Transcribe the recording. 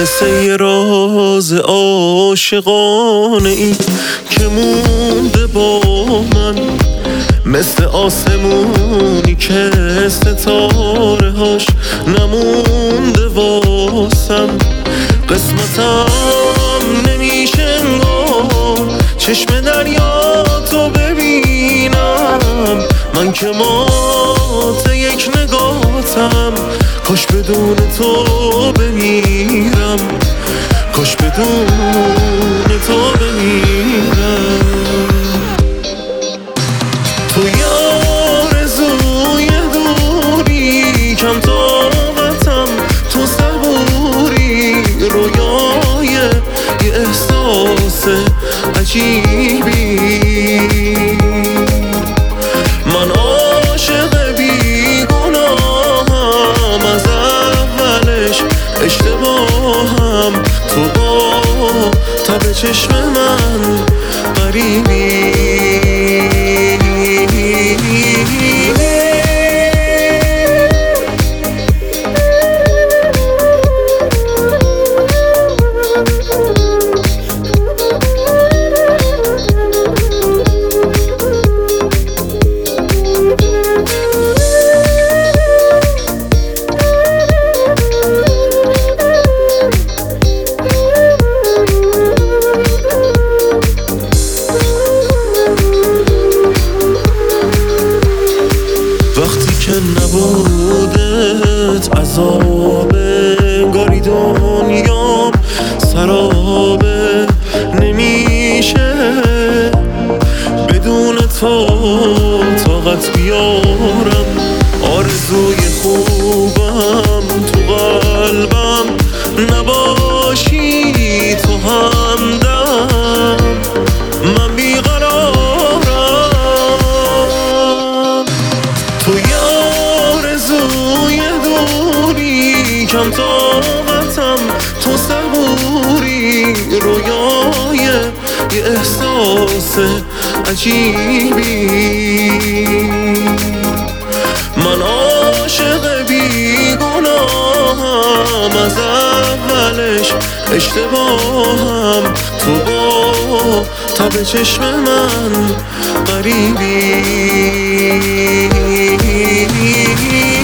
مثل یه راز عاشقانه ای که مونده با من، مثل آسمونی که ستاره هاش نمونده واسم. قسمتم نمیشه انگار چشم دریا تو ببینم، من که مات یک نگاهتم، کاش بدون تو بمیرم، کاش بدون تو بمیرم. تو آرزوی دوری، کم طاقتم، تو صبوری، رویای یه احساس عجیبی. من عاشق بیگناهم، از اولش اشتباهم، تو با تب چشم من غریبی. وقتی که نبودت عذابه، انگاری دنیام سرابه، نمیشه بدون تو طاقت بیارم. آرزوی خوبم تو قلبم نباشی تو همدم، من بیقرارم. تو آرزوی دوری، کم طاقتم، تو صبوری، رویای یه احساس عجیبی. من عاشق بیگناهم، از اولش اشتباهم، تو با تب چشم من غریبی.